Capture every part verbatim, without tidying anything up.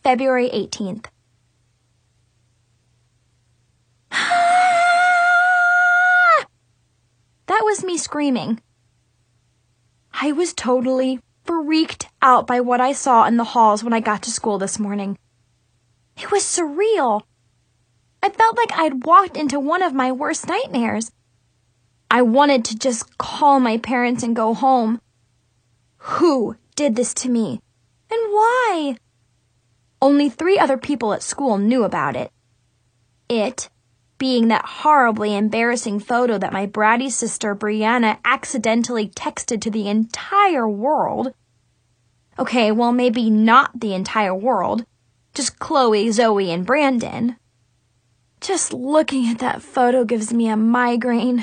February eighteenth. That was me screaming. I was totally freaked out by what I saw in the halls when I got to school this morning. It was surreal. I felt like I'd walked into one of my worst nightmares. I wanted to just call my parents and go home. Who did this to me? And why? Only three other people at school knew about it. It being that horribly embarrassing photo that my bratty sister Brianna accidentally texted to the entire world. Okay, well, maybe not the entire world. Just Chloe, Zoe, and Brandon. Just looking at that photo gives me a migraine.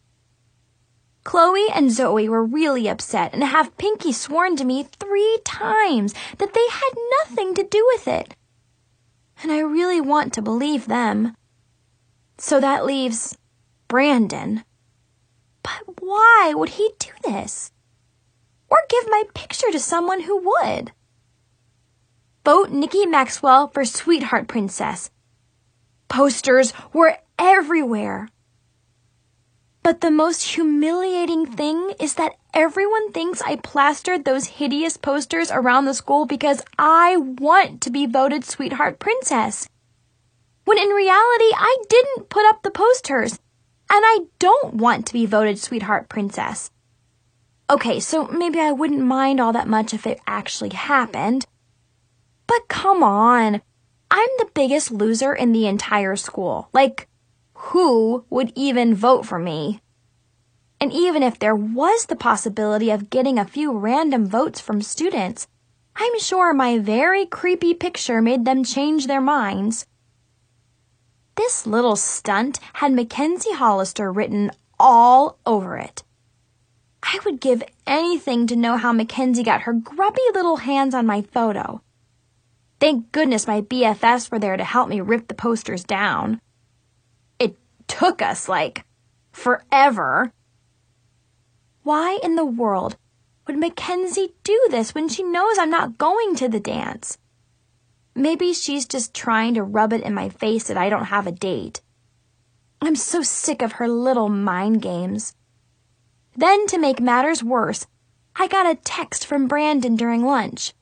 Chloe and Zoe were really upset and have Pinky sworn to me three times that they had nothing to do with it. And I really want to believe them. So that leaves Brandon. But why would he do this? Or give my picture to someone who would? Vote Nikki Maxwell for Sweetheart Princess. Posters were everywhere. But the most humiliating thing is that everyone thinks I plastered those hideous posters around the school because I want to be voted Sweetheart Princess. When in reality, I didn't put up the posters, and I don't want to be voted Sweetheart Princess. Okay, so maybe I wouldn't mind all that much if it actually happened. But come on, I'm the biggest loser in the entire school. Like, who would even vote for me? And even if there was the possibility of getting a few random votes from students, I'm sure my very creepy picture made them change their minds. This little stunt had Mackenzie Hollister written all over it. I would give anything to know how Mackenzie got her grubby little hands on my photo. Thank goodness my B F Fs were there to help me rip the posters down. It took us, like, forever. Why in the world would Mackenzie do this when she knows I'm not going to the dance? Maybe she's just trying to rub it in my face that I don't have a date. I'm so sick of her little mind games. Then, to make matters worse, I got a text from Brandon during lunch.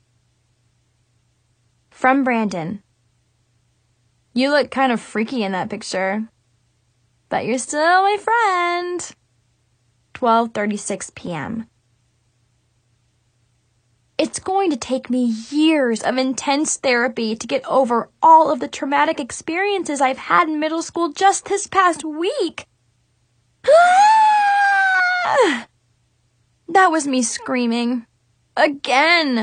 From Brandon. You look kind of freaky in that picture. But you're still my friend. twelve thirty-six p.m. It's going to take me years of intense therapy to get over all of the traumatic experiences I've had in middle school just this past week. That was me screaming. Again.